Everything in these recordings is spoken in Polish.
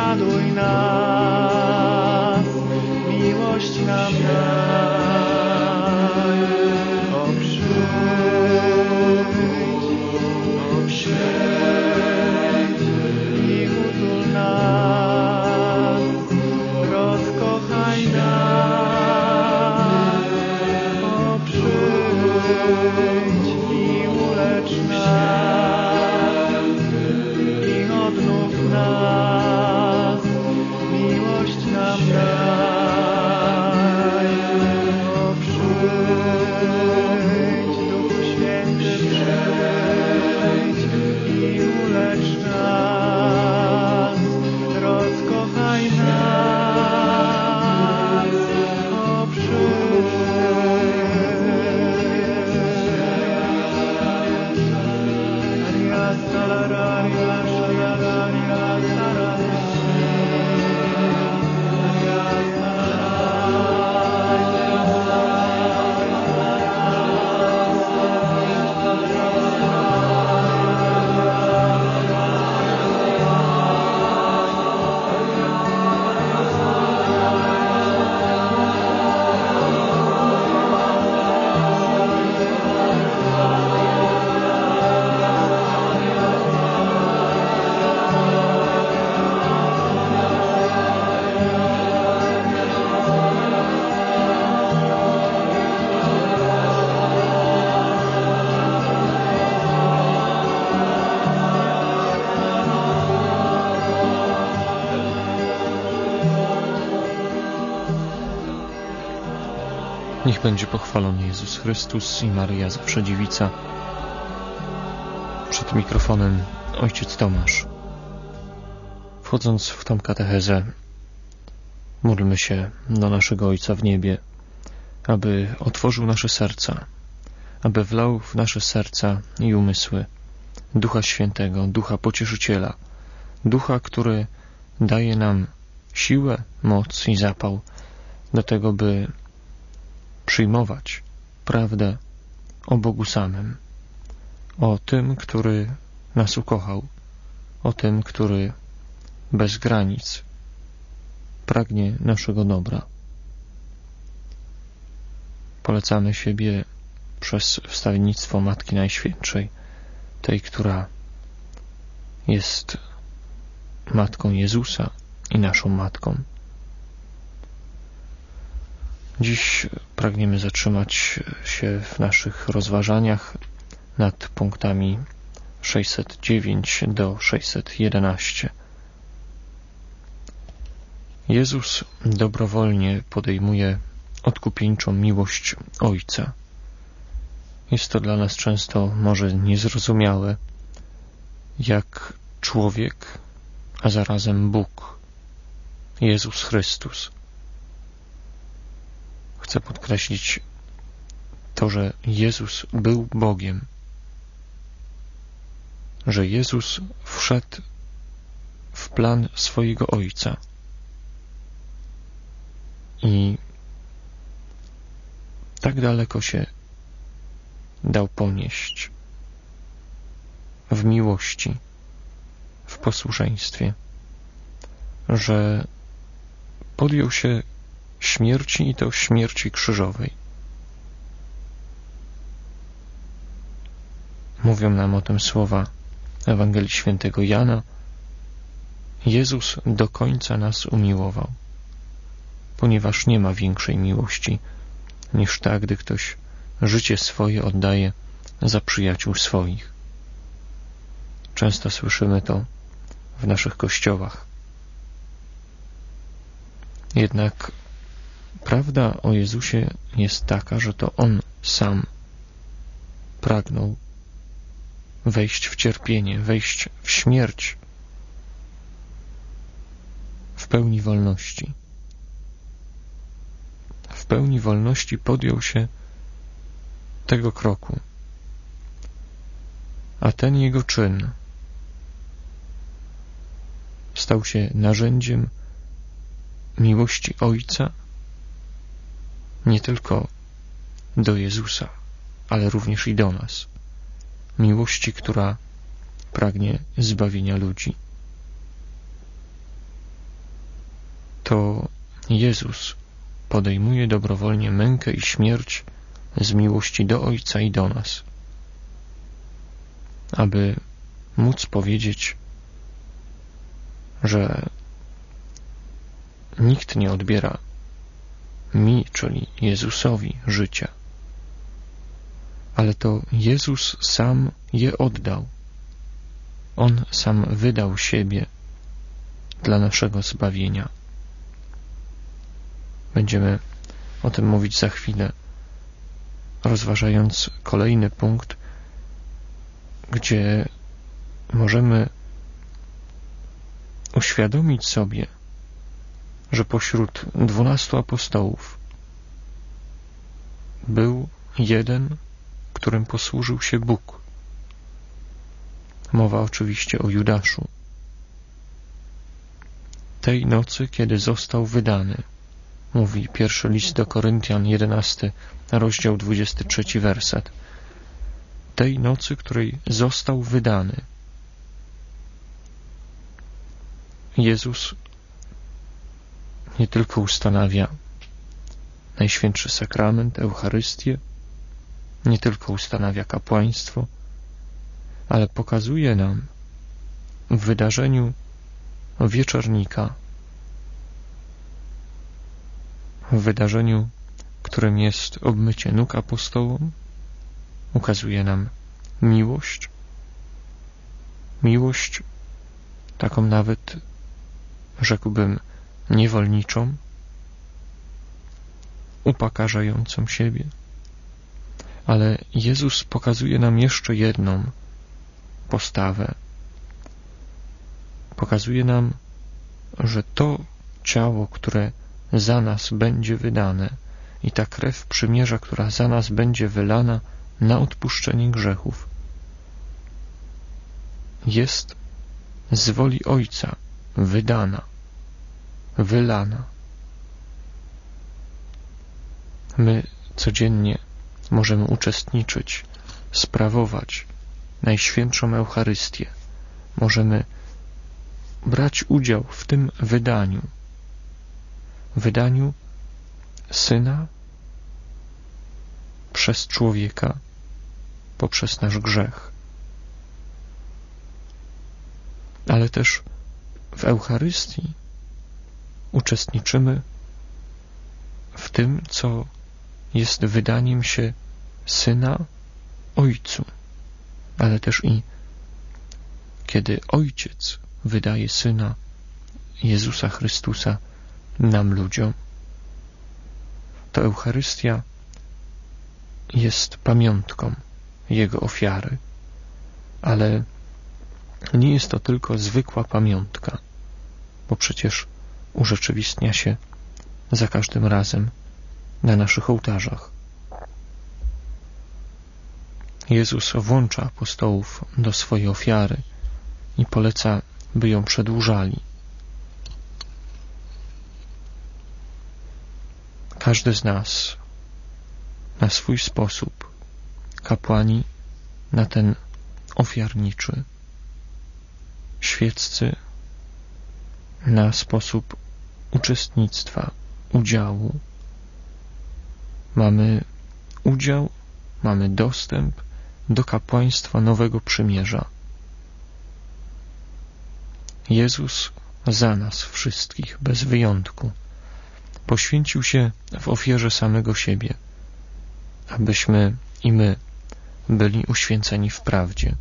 naśladuj nas, miłość nam daj. O przyjdź i utul nas, rozkochaj nas. O przyjdź i ulecz nas i odnów nas, miłość nam daj. O przyjdź, Duchu Święty, przyjdź i ulecz nas, rozkochaj nas. O przyjdź. Niech będzie pochwalony Jezus Chrystus i Maryja zawsze Dziewica. Przed mikrofonem ojciec Tomasz. Wchodząc w tą katechezę, módlmy się do naszego Ojca w niebie, aby otworzył nasze serca, aby wlał w nasze serca i umysły Ducha Świętego, Ducha Pocieszyciela, Ducha, który daje nam siłę, moc i zapał do tego, by przyjmować prawdę o Bogu samym, o tym, który nas ukochał, o tym, który bez granic pragnie naszego dobra. Polecamy siebie przez wstawiennictwo Matki Najświętszej, tej, która jest Matką Jezusa i naszą Matką. Dziś pragniemy zatrzymać się w naszych rozważaniach nad punktami 609 do 611. Jezus dobrowolnie podejmuje odkupieńczą miłość Ojca. Jest to dla nas często może niezrozumiałe, jak człowiek, a zarazem Bóg, Jezus Chrystus. Chcę podkreślić to, że Jezus był Bogiem, że Jezus wszedł w plan swojego Ojca i tak daleko się dał ponieść w miłości, w posłuszeństwie, że podjął się śmierci i to śmierci krzyżowej. Mówią nam o tym słowa Ewangelii Świętego Jana. Jezus do końca nas umiłował, ponieważ nie ma większej miłości niż ta, gdy ktoś życie swoje oddaje za przyjaciół swoich. Często słyszymy to w naszych kościołach. Jednak prawda o Jezusie jest taka, że to On sam pragnął wejść w cierpienie, wejść w śmierć w pełni wolności. W pełni wolności podjął się tego kroku, a ten jego czyn stał się narzędziem miłości Ojca nie tylko do Jezusa, ale również i do nas. Miłości, która pragnie zbawienia ludzi. to Jezus podejmuje dobrowolnie mękę i śmierć z miłości do Ojca i do nas, aby móc powiedzieć, że nikt nie odbiera mi, czyli Jezusowi, życia, ale to Jezus sam je oddał. On sam wydał siebie dla naszego zbawienia. Będziemy o tym mówić za chwilę, rozważając kolejny punkt, gdzie możemy uświadomić sobie, że pośród 12 apostołów był jeden, którym posłużył się Bóg. Mowa oczywiście o Judaszu. Tej nocy, kiedy został wydany, mówi pierwszy list do Koryntian, 11 rozdział, 23 werset. Tej nocy, której został wydany, Jezus nie tylko ustanawia Najświętszy Sakrament, Eucharystię, nie tylko ustanawia kapłaństwo, ale pokazuje nam w wydarzeniu wieczornika, w wydarzeniu, którym jest obmycie nóg apostołom, ukazuje nam miłość taką nawet, rzekłbym, niewolniczą, upokarzającą siebie. Ale Jezus pokazuje nam jeszcze jedną postawę. Pokazuje nam, że to ciało, które za nas będzie wydane i ta krew przymierza, która za nas będzie wylana na odpuszczenie grzechów, jest z woli Ojca wydana, wylana. My codziennie możemy uczestniczyć, sprawować Najświętszą Eucharystię. Możemy brać udział w tym wydaniu Syna przez człowieka poprzez nasz grzech. Ale też w Eucharystii uczestniczymy w tym, co jest wydaniem się Syna Ojcu, ale też i kiedy Ojciec wydaje Syna Jezusa Chrystusa nam, ludziom, to Eucharystia jest pamiątką Jego ofiary, ale nie jest to tylko zwykła pamiątka, bo przecież urzeczywistnia się za każdym razem na naszych ołtarzach. Jezus włącza apostołów do swojej ofiary i poleca, by ją przedłużali. Każdy z nas na swój sposób, kapłani na ten ofiarniczy, świeccy na sposób uczestnictwa, udziału. Mamy udział, mamy dostęp do kapłaństwa Nowego Przymierza. Jezus za nas wszystkich, bez wyjątku, poświęcił się w ofierze samego siebie, abyśmy i my byli uświęceni w prawdzie.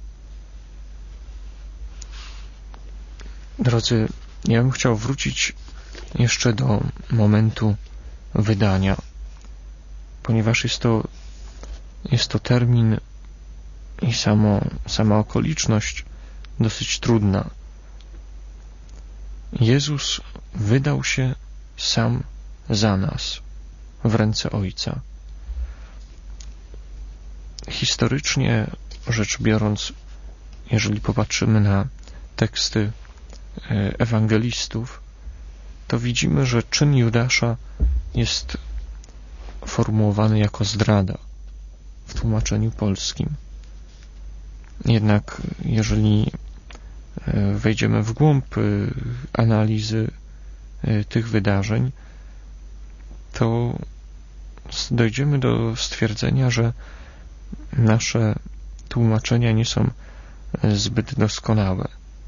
Drodzy, ja bym chciał wrócić jeszcze do momentu wydania, ponieważ jest to termin i sama okoliczność dosyć trudna. Jezus wydał się sam za nas w ręce Ojca. Historycznie rzecz biorąc, jeżeli popatrzymy na teksty ewangelistów, to widzimy, że czyn Judasza jest formułowany jako zdrada w tłumaczeniu polskim. Jednak jeżeli wejdziemy w głąb analizy tych wydarzeń, to dojdziemy do stwierdzenia, że nasze tłumaczenia nie są zbyt doskonałe.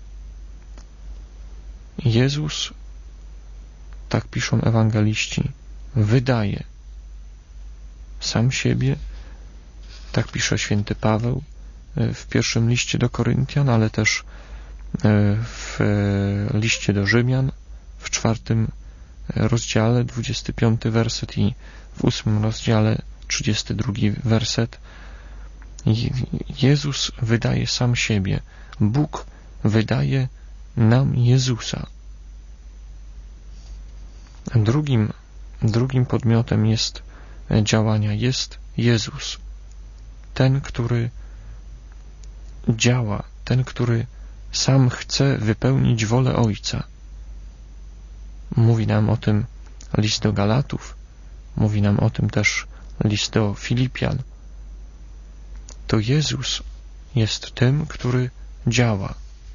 Jezus, tak piszą ewangeliści, wydaje sam siebie, tak pisze święty Paweł w pierwszym liście do Koryntian, ale też w liście do Rzymian w 4 rozdziale 25 werset i w 8 rozdziale 32 werset. Jezus wydaje sam siebie. Bóg wydaje nam Jezusa. Drugim podmiotem działania jest Jezus. Ten, który działa, ten, który sam chce wypełnić wolę Ojca. Mówi nam o tym list do Galatów, mówi nam o tym też list do Filipian. To Jezus jest tym, który działa.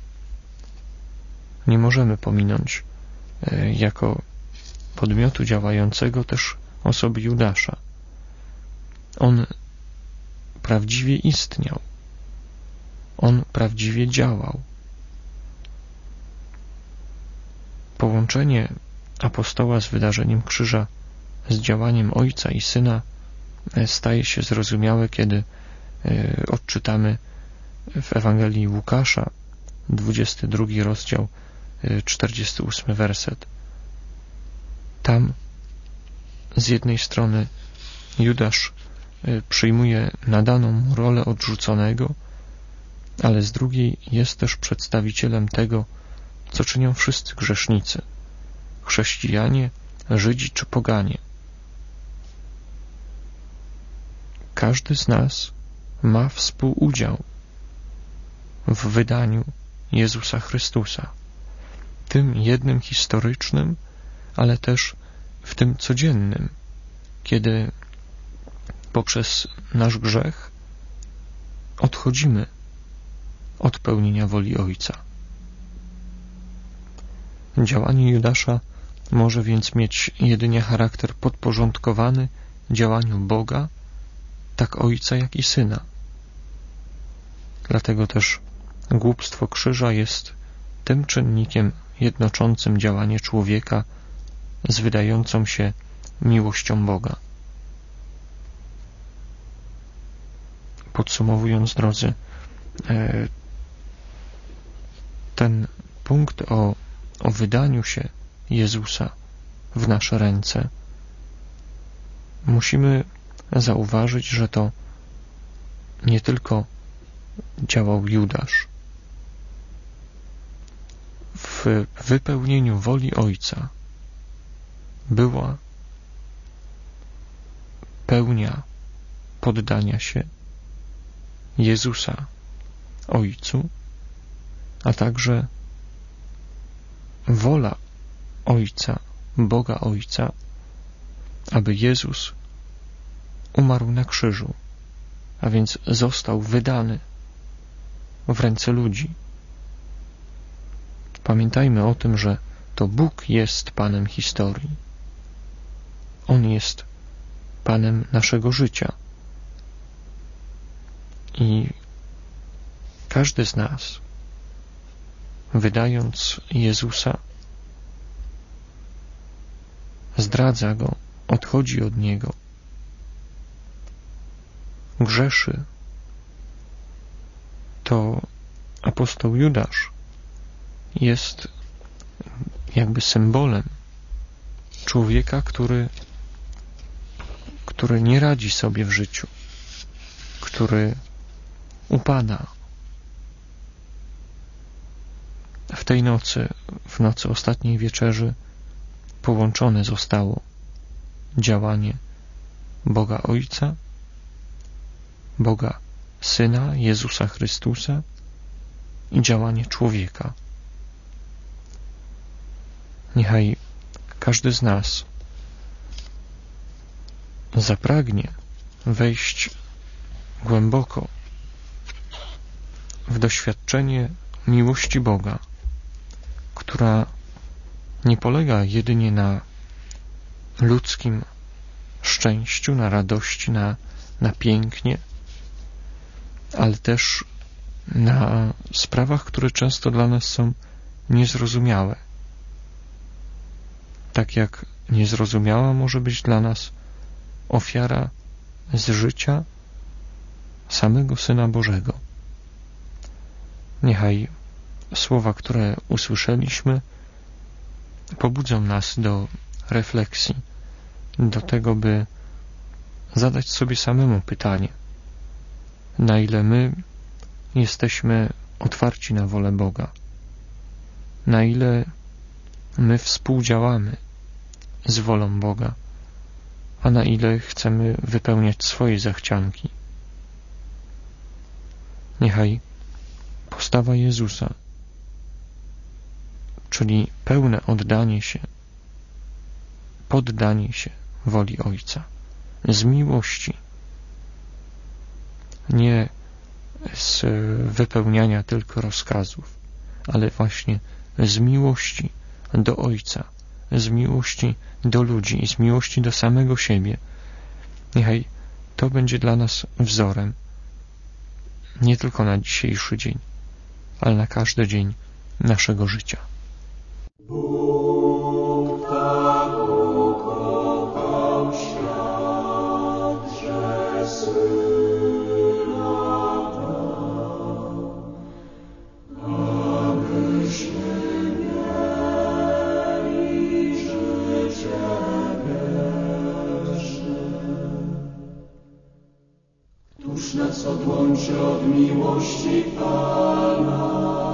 Nie możemy pominąć jako podmiotu działającego też osoby Judasza. On prawdziwie istniał. On prawdziwie działał. Połączenie apostoła z wydarzeniem krzyża, z działaniem Ojca i Syna staje się zrozumiałe, kiedy odczytamy w Ewangelii Łukasza, 22 rozdział, 48 werset. Tam z jednej strony Judasz przyjmuje nadaną mu rolę odrzuconego, ale z drugiej jest też przedstawicielem tego, co czynią wszyscy grzesznicy, chrześcijanie, Żydzi czy poganie. Każdy z nas ma współudział w wydaniu Jezusa Chrystusa, tym jednym historycznym, ale też w tym codziennym, kiedy poprzez nasz grzech odchodzimy od pełnienia woli Ojca. Działanie Judasza może więc mieć jedynie charakter podporządkowany działaniu Boga, tak Ojca, jak i Syna. Dlatego też głupstwo krzyża jest tym czynnikiem jednoczącym działanie człowieka z wydającą się miłością Boga. Podsumowując, drodzy, ten punkt o wydaniu się Jezusa w nasze ręce, musimy zauważyć, że to nie tylko działał Judasz. W wypełnieniu woli Ojca była pełnia poddania się Jezusa Ojcu, a także wola Ojca, Boga Ojca, aby Jezus umarł na krzyżu, a więc został wydany w ręce ludzi. Pamiętajmy o tym, że to Bóg jest Panem historii. On jest Panem naszego życia. I każdy z nas, wydając Jezusa, zdradza Go, odchodzi od Niego, grzeszy. To apostoł Judasz jest jakby symbolem człowieka, który nie radzi sobie w życiu, który upada. W tej nocy, w nocy ostatniej wieczerzy, połączone zostało działanie Boga Ojca, Boga Syna, Jezusa Chrystusa i działanie człowieka. Niechaj każdy z nas zapragnie wejść głęboko w doświadczenie miłości Boga, która nie polega jedynie na ludzkim szczęściu, na radości, na pięknie, ale też na sprawach, które często dla nas są niezrozumiałe. Tak jak niezrozumiała może być dla nas ofiara z życia samego Syna Bożego. Niechaj słowa, które usłyszeliśmy, pobudzą nas do refleksji, do tego, by zadać sobie samemu pytanie, na ile my jesteśmy otwarci na wolę Boga, na ile my współdziałamy z wolą Boga, a na ile chcemy wypełniać swoje zachcianki. Niechaj postawa Jezusa, czyli pełne oddanie się, poddanie się woli Ojca, z miłości, nie z wypełniania tylko rozkazów, ale właśnie z miłości do Ojca, z miłości do ludzi i z miłości do samego siebie. Niechaj to będzie dla nas wzorem, nie tylko na dzisiejszy dzień, ale na każdy dzień naszego życia. Bóg tak ukochał świat, że Syna dał, abyśmy mieli życie wieczne. Któż nas odłączy od miłości Pana?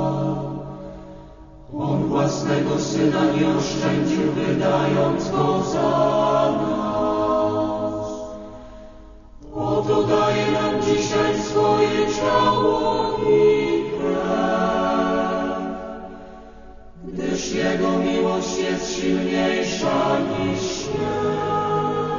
On własnego Syna nie oszczędził, wydając Go za nas. Oto daje nam dzisiaj swoje ciało i krew, gdyż Jego miłość jest silniejsza niż śmierć.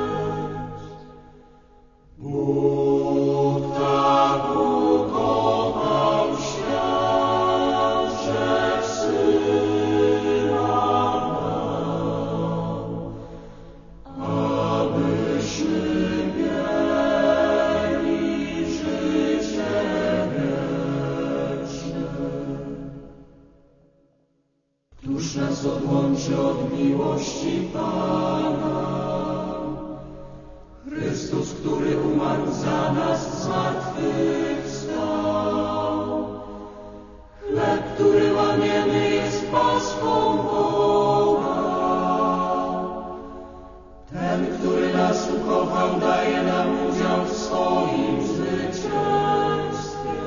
Bóg tak ukochał świat, że Syna dał, abyśmy mieli życie wieczne. Któż nas odłączy od miłości Pana? Chrystus, który umarł za nas, zmartwychwstał. Chleb, który łamiemy, jest paską Boga. Ten, który nas ukochał, daje nam udział w swoim zwycięstwie.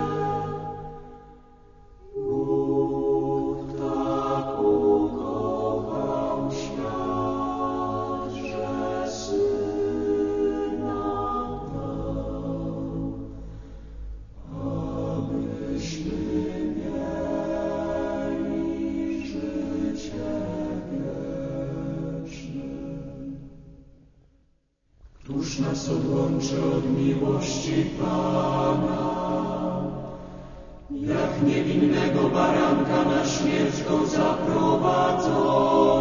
Bóg tak ukochał świat, że Syna dał, abyśmy mieli życie wieczne. Któż nas odłączy od miłości Pana? Jak niewinnego baranka na śmierć Go zaprowadzono.